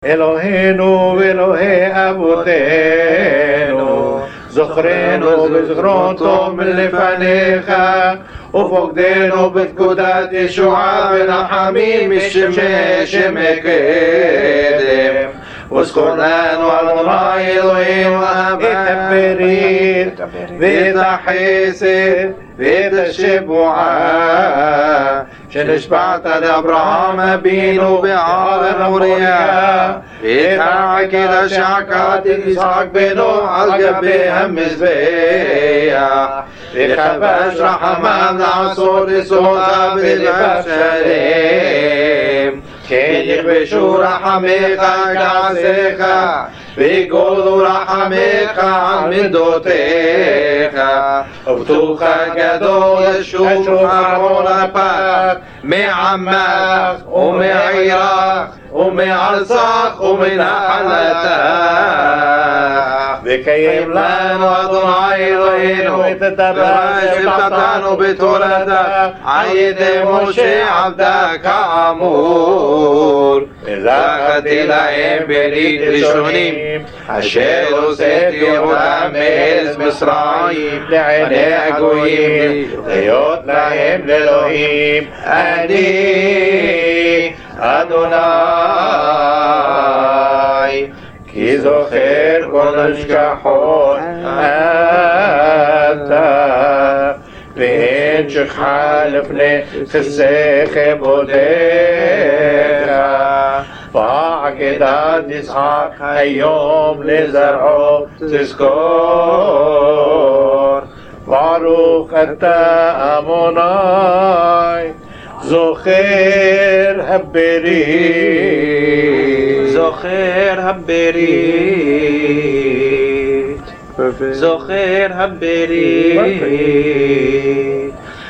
אלוהינו ואלוהי אבותינו, זוכרנו בזכרון טוב מלפניך, ופוקדנו בפקודת ישועה ורחמים שמי קדם. וזכור לנו אדוני אלוהינו את הברית ואת החסד ואת השבועה שנשבעת לאברהם אבינו בארץ מוריה, ואת העקדה שעקדת יצחק בנו על גבי המזבח, וכבש רחמיו לעשות יסודותיו בלבב שלם. כן יכבשו רחמיך כעשיך, ויגודו רחמיך על מידותיך, ובטוח גדול ישוב ארון אפך מעמך ומעירך ומארצך ומנחלתך. וקיים לנו אדוני אלוהינו את הדבר שהבטחנו בתורתך על ידי משה עבדך כאמור. וזכרתי להם ברית ראשונים אשר הוצאתי אותם מארץ מצרים לעיני הגויים, להיות להם לאלוהים. אני אדוני כי זוכר כל נשכחות אתה, ואין שכחה לפני חסי כבודיך. ועקדת יצחק היום לזרעו תזכור. ברוך אתה אדוני זוכר הברית, זוכר הברית, זוכר הברית.